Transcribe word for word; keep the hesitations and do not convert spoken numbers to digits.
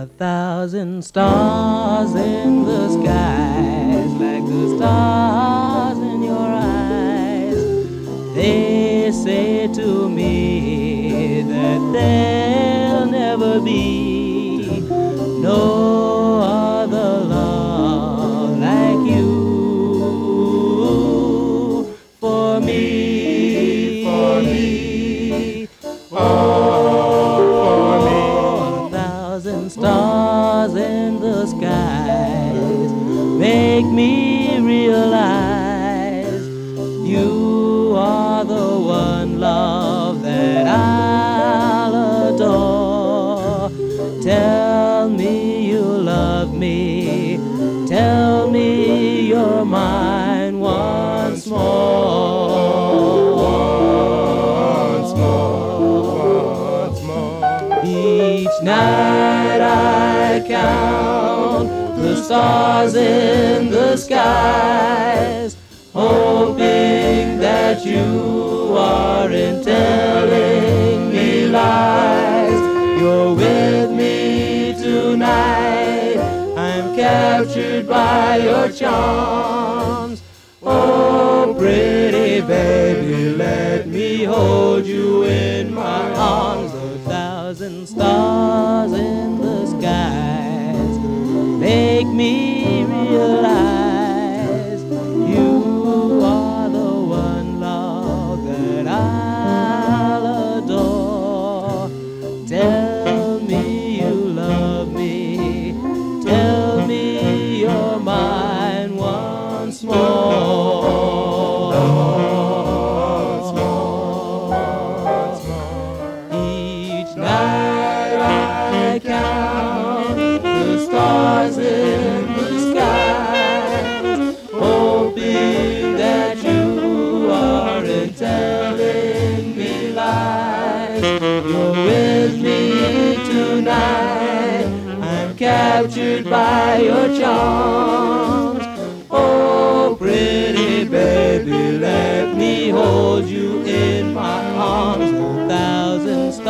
A thousand stars in the skies, like the stars in your eyes. They say to me that there'll never be no other love like you for me, for me, oh, for me. A thousand stars in the skies make me realize you are the one love that I'll adore. Tell me you love me, tell me you're mine once more. Once more, once more. Each night I count the stars in the skies, hoping that you aren't telling me lies. You're with me tonight, I'm captured by your charms. Oh, pretty baby, let me hold you in my arms. A thousand stars in the skies make me realize you are the one love that I'll adore. Tell me you love me, tell me you're mine once more. Once more, once more. Each night I count the stars in the skies, hoping that you aren't telling me lies. You're with me tonight, I'm captured by your charms. Oh, pretty baby, let me hold you in my arms. A thousand